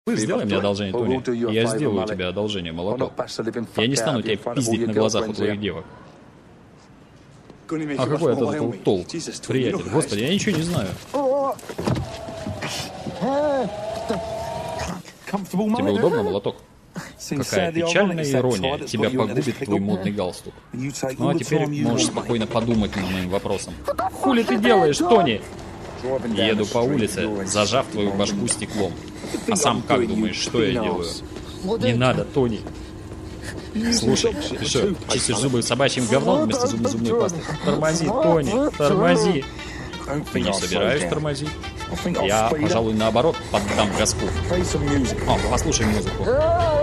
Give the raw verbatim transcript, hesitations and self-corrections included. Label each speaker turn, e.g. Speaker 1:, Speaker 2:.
Speaker 1: Сделай мне одолжение, Тони, и я сделаю тебе одолжение, молоток. Я не стану тебя пиздить на глазах у твоих девок. А какой от этого толк, приятель? Господи, я ничего не знаю. Тебе удобно, молоток? Какая печальная ирония. Тебя погубит твой модный галстук. Ну а теперь можешь спокойно подумать над моим вопросом. Хули ты делаешь, Тони? Еду по улице, зажав твою башку стеклом. А сам как думаешь, что я делаю? Не надо, Тони. Слушай, ты что, чистишь зубы собачьим говном вместо зубной зубной пасты? Тормози, Тони, тормози. Не собираюсь тормозить. Я, пожалуй, наоборот, поддам газку. О, послушай музыку.